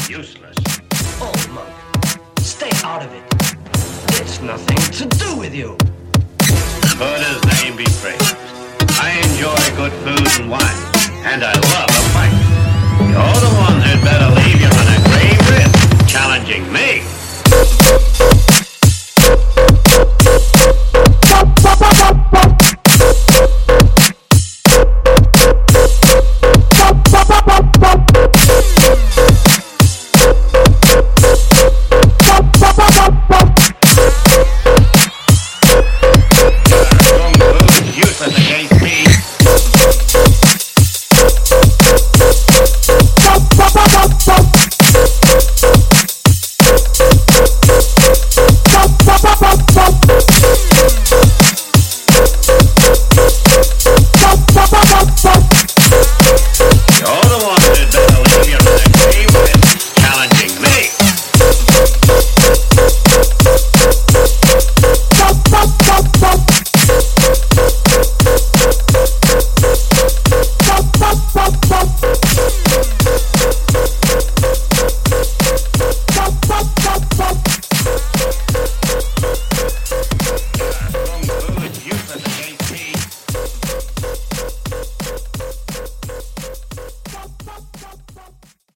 Useless. Oh, Monk, stay out of it. It's nothing to do with you. Buddha's name be praised. I enjoy good food and wine, and I love a fight. You're the one who'd better leave you on a grave risk, challenging me.